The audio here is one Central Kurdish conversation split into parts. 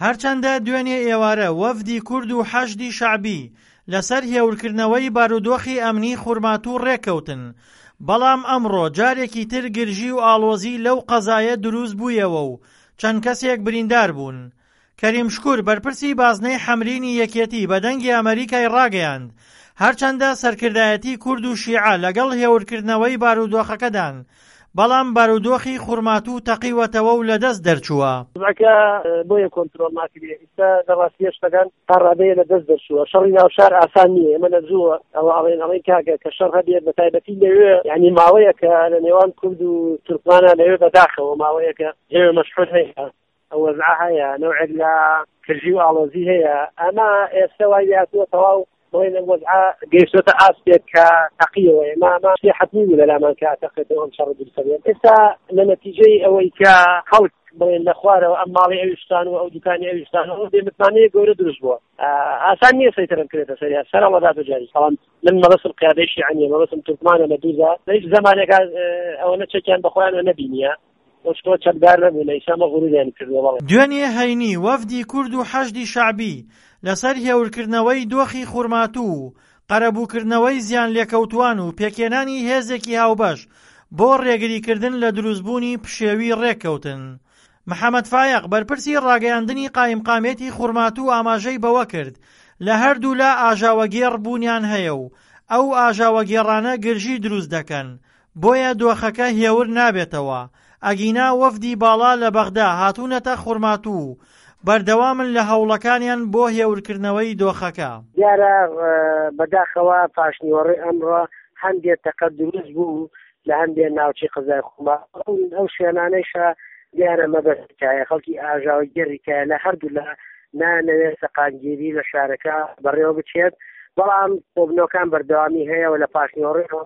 هەرچەندە دوێنێ ئێوارە وەفدی کورد و حەشدی شەعبی لەسەر هێورکردنەوەی بارودۆخی ئەمنی خورماتوو ڕێککەوتن، بەڵام ئەمڕۆ جارێکی تر گرژی و ئاڵۆزی لەو قەزایە دروست بوویەوە و چەند کەسێک بریندار بوون. کەریم شکوور بەرپرسی بازنەی حەمرینی یەکێتی بە دەنگی ئەمریکای ڕاگەیاند هەرچەندە سەرکردایەتی کورد و شیعە لەگەڵ هێورکردنەوەی بارودۆخەکەدان، بەڵام بارودۆخی خورماتوو تەقیوەتەوە و لەدەست دەرچووە. بۆیە کۆنترۆل ناکرێت ئێستا دەڕاستی هێشتەکان تا ڕادەیە لەدەست دەرچووە. شەڕی ناو شار ئاسان نییە، ئێمە نەزووە ئەوە ئەڵێن کاکە کە شەڕ هەبێت بە تایبەتی لەوێ یعنی ماوەیە کە لە نێوان کورد و تورکمانە لەوێ بەداخەوە ماوەیە کە لەوێ مەشحوور هەیە، ئەو وەزعە هەیە، نەوعێک لە کردژی و ئاڵۆزی هەیە. ئەمە ئێستا وای هاتووە تەواو بڵێن ئەم وەزعە گەیشتووەتە ئاسپێک کە تەقیەوە ئێمە شتێ حەتمی بوو لەلامان کە تەقێتەوە ئەم شەڕ دروستە بێت. ئێستا لە نەتیجەی ئەوەی کە خەڵک بڵێن لە خوارەوە ئەم ماڵی ئەویشتان و ئەو دوکانی ئەویشتان و بێمتمانەیە گەورە دروست بووە. ئاسان نییە سەیترم کرێتە سەریع سەرەڵەدات و جاری سەڵام من مەبەستم قیادەی شیعەنیە، مەبەستم تورکمانە لە دووزە لە هیچ زمانێکا ئەوە نەچەکیان بەخۆیانەوە نەبینیە وەشتۆ چەکدار نەبوو لە ئیسامە غوروریان کردووە. دوێنێ هەینی وەفدی کورد و حەشدی شەعبی لەسەر هێورکردنەوەی دۆخی خورماتوو و قەرەبووکردنەوەی زیان لێکەوتوان و پێکێنانی هێزێکی هاوبەش بۆ ڕێگریکردن لە دروستبوونی پشێوی ڕێککەوتن. محەممەد فایق بەرپرسی ڕاگەیاندنی قایمقامێتی خورماتوو ئاماژەی بەوە کرد لە هەردوو لا ئاژاوەگێڕ بوونیان هەیە و ئەو ئاژاوەگێڕانە گرژی دروست دەکەن، بۆیە دۆخەکە هێور نابێتەوە. ئەگینا وەفدی باڵا لە بەغدا هاتوونەتە خورماتوو بەردەوامن لە هەوڵەکانیان بۆ هێورکردنەوەی دۆخەکە. دیارە بەداخەوە پاشنیوەڕێ ئەمڕۆ هەندێک تەقە دروست بوو لە هەندێک ناوچی قەزای خوما، ئەو شوێنانەیشە دیارە مەبەستایە خەڵکی ئاژاوەگێڕیکایە لە هەردوو لە نانەوێت سەقامگیری لە شارەکە بەڕێوە بچێت، بەڵام کۆبنەوەکان بەردەوامی هەیە و لە پاشنیوەڕێەوە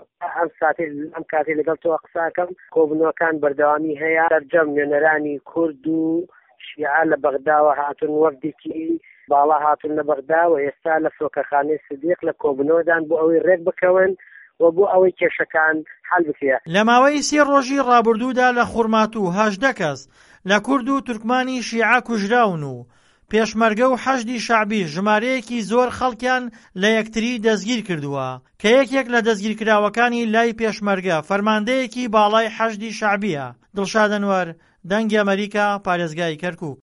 ئەم کاتێ لەگەڵ تۆ قساکەم کۆبنەوەکان بەردەوامی هەیە. سەرجەم نوێنەرانی کورد و شیعە لە بەغداوە هاتون، وەفدێکی باڵا هاتون لە بەغدا و ئێستا لە فۆکەخانەی سدیق لە کۆبنەوەدان بۆ ئەوەی ڕێک بکەون و بۆ ئەوەی کێشەکان حەل بکرێت. لە ماوەی 3 ڕۆژی ڕابردوودا لە خورماتوو 18 کەس لە کورد و تورکمانی شیعە کوژراون و پێشمەرگە و حەشدی شەعبی ژمارەیەکی زۆر خەڵکیان لە یەکتری دەستگیر کردووە کە یەکێک لە دەستگیرکراوەکانی لای پێشمەرگە فەرماندەیەکی باڵای حەشدی شەعبیە. دڵشاد ئەنوەر، دەنگی ئەمریکا، پارێزگای کەرکووک.